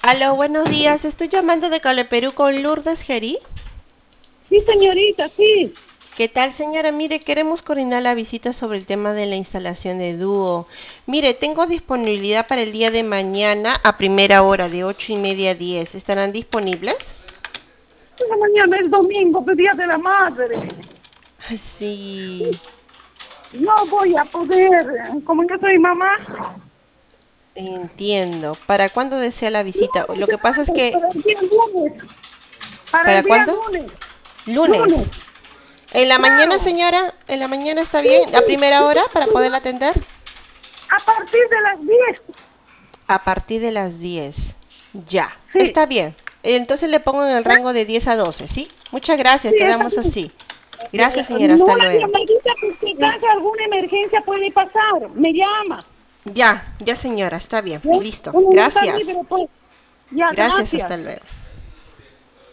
Aló, buenos días. Estoy llamando de Cale Perú con Lourdes Geri. Sí, señorita, sí. ¿Qué tal, señora? Mire, queremos coordinar la visita sobre el tema de la instalación de dúo. Mire, tengo disponibilidad para el día de mañana a primera hora, de 8:30 a 10. ¿Estarán disponibles? Pero mañana es domingo, pues, Día de la Madre. Sí, No voy a poder. Como yo soy mamá, entiendo. ¿Para cuándo desea la visita? Lo lunes que pasa es antes, que... para el día lunes. Para ¿Para el día cuándo? lunes. Lunes. Lunes. ¿En la mañana, Claro. señora? ¿En la mañana está Sí, bien? ¿A sí. primera hora para Sí, poderla atender? a partir de las 10. A partir de las 10. Ya, Sí. está bien. Entonces le pongo en el ¿Ya? rango de 10 a 12, ¿sí? Muchas gracias, Sí, está quedamos bien. así. Gracias, señora, No, hasta una luego. llamadita, por si acaso alguna emergencia puede pasar. Me llama. Ya, ya, señora, está bien. ¿Ya? Listo. Uno no está libre, Gracias. pues. Ya, Gracias, gracias. hasta luego.